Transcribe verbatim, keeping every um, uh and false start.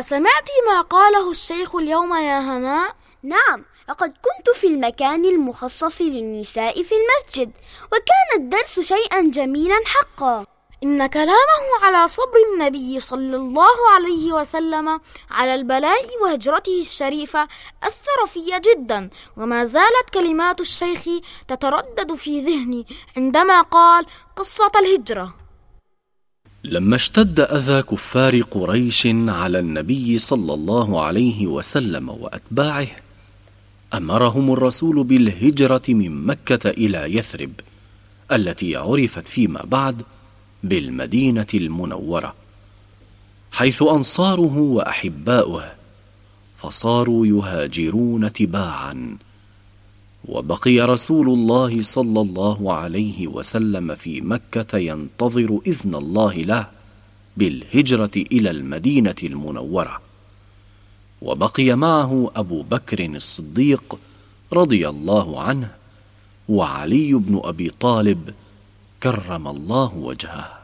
أسمعت ما قاله الشيخ اليوم يا هناء؟ نعم، لقد كنت في المكان المخصص للنساء في المسجد، وكان الدرس شيئا جميلا حقا. إن كلامه على صبر النبي صلى الله عليه وسلم على البلاء وهجرته الشريفة أثر في جدا، وما زالت كلمات الشيخ تتردد في ذهني عندما قال قصة الهجرة. لما اشتد أذى كفار قريش على النبي صلى الله عليه وسلم وأتباعه، أمرهم الرسول بالهجرة من مكة إلى يثرب التي عرفت فيما بعد بالمدينة المنورة، حيث أنصاره وأحباؤه، فصاروا يهاجرون تباعا. وبقي رسول الله صلى الله عليه وسلم في مكة ينتظر إذن الله له بالهجرة إلى المدينة المنورة، وبقي معه أبو بكر الصديق رضي الله عنه وعلي بن أبي طالب كرم الله وجهه.